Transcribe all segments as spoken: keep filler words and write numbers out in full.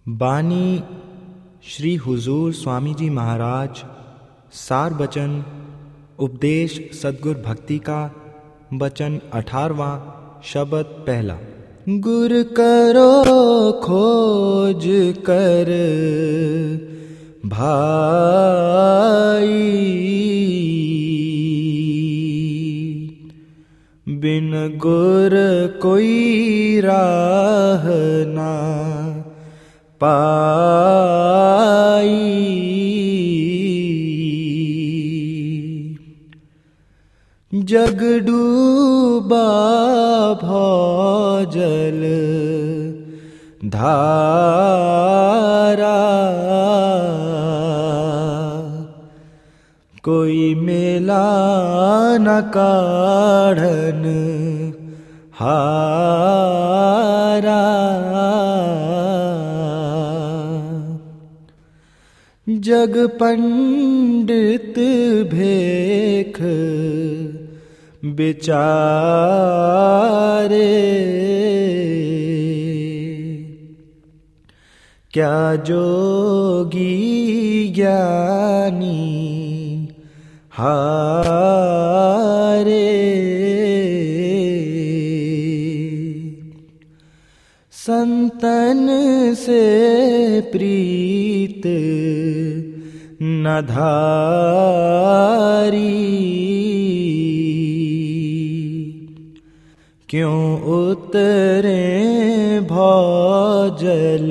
बानी श्री हुजूर स्वामी जी महाराज सार बचन उपदेश सद्गुर भक्ति का बचन अठारवां शब्द पहला। गुर करो खोज कर भाई, बिन गुर कोई राह ना पाई। जग डूबा भौजल धारा, कोई मेला न काढ़न हारा। जग पंडित भेख बिचारे, क्या जोगी ज्ञानी हारे। संतन से प्रीत न धारी, क्यों उतरे भौजल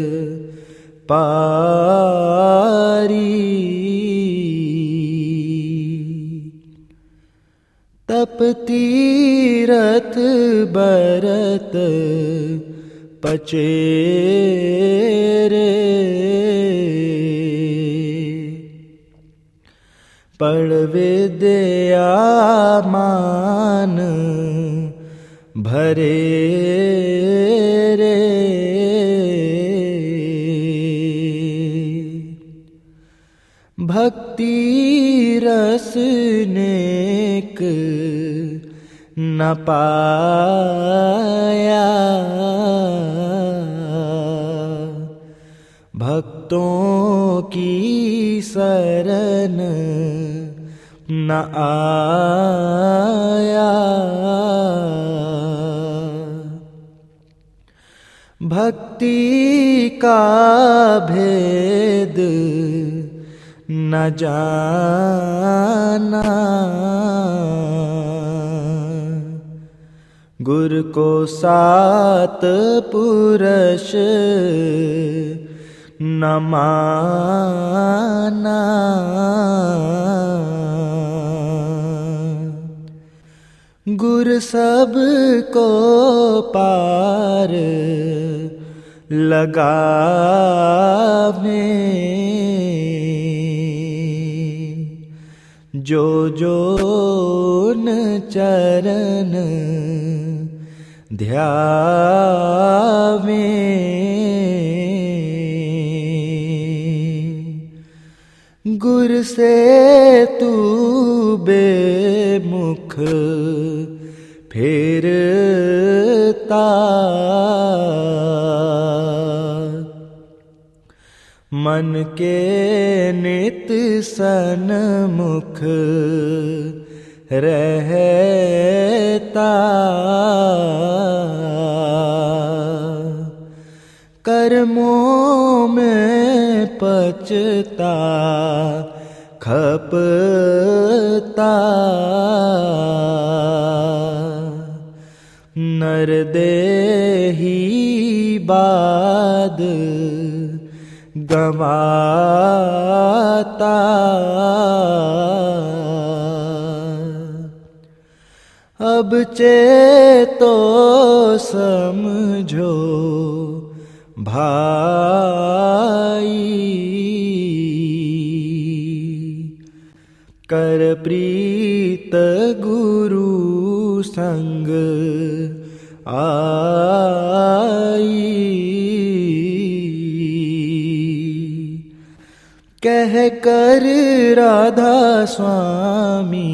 पारी। तप तीरथ बरत पचेरे, पढ़ विद्या मान भरे रे। भक्ति रस नेक न पाया, भक्तों की शरण न आया। भक्ति का भेद न जाना, गुर को सात पुरुष न माना। गुर सब को पार लगावे, जो जोन चरण ध्यावे। गुर से तू बेमुख फेरता, मन के नित सन्मुख रहता। कर्मों में पचता खपता, नर देही बाद गंवाता। अब चेतो समझो भाई, कर प्रीत गुरु संग आई। कह कर राधा स्वामी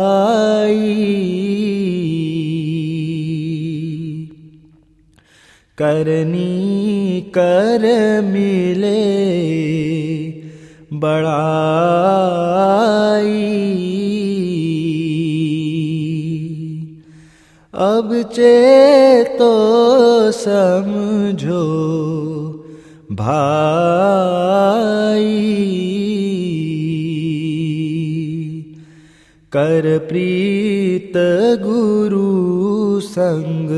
गाई, करनी कर मिले बड़ाई। अब चेतो समझो भाई, कर प्रीत गुरु संग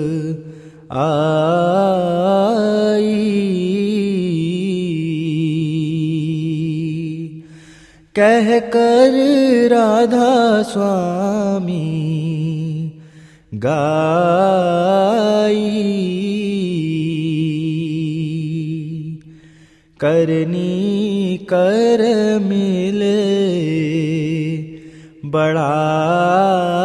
आई। कह कर राधा स्वामी गाई, करनी कर मिले बड़ाई।